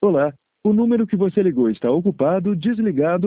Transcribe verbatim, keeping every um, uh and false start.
Olá, o número que você ligou está ocupado, desligado